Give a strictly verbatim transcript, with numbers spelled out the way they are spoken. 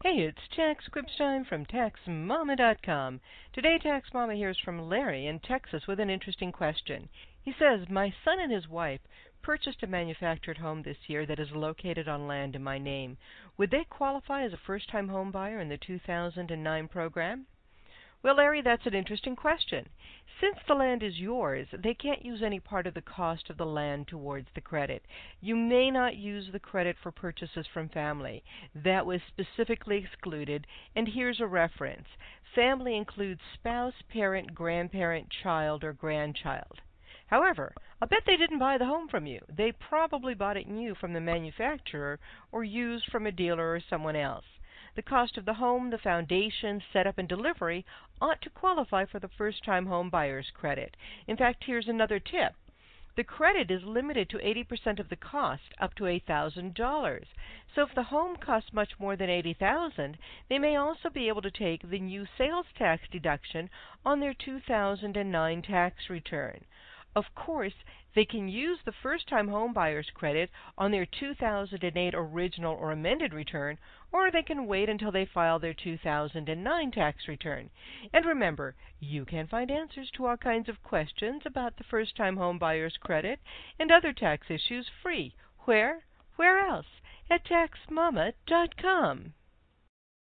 Hey, it's Tax Quips time from Tax Mama dot com. Today, Tax Mama hears from Larry in Texas with an interesting question. He says, my son and his wife purchased a manufactured home this year that is located on land in my name. Would they qualify as a first-time home buyer in the two thousand nine program? Well, Larry, that's an interesting question. Since the land is yours, they can't use any part of the cost of the land towards the credit. You may not use the credit for purchases from family. That was specifically excluded, and here's a reference. Family includes spouse, parent, grandparent, child, or grandchild. However, I'll bet they didn't buy the home from you. They probably bought it new from the manufacturer or used from a dealer or someone else. The cost of the home, the foundation, setup, and delivery ought to qualify for the first-time home buyer's credit. In fact, here's another tip. The credit is limited to eighty percent of the cost, up to eight thousand dollars. So if the home costs much more than eighty thousand dollars, they may also be able to take the new sales tax deduction on their two thousand nine tax return. Of course, they can use the first-time home buyer's credit on their two thousand eight original or amended return, or they can wait until they file their two thousand nine tax return. And remember, you can find answers to all kinds of questions about the first-time home buyer's credit and other tax issues free. Where? Where else? At Tax Mama dot com.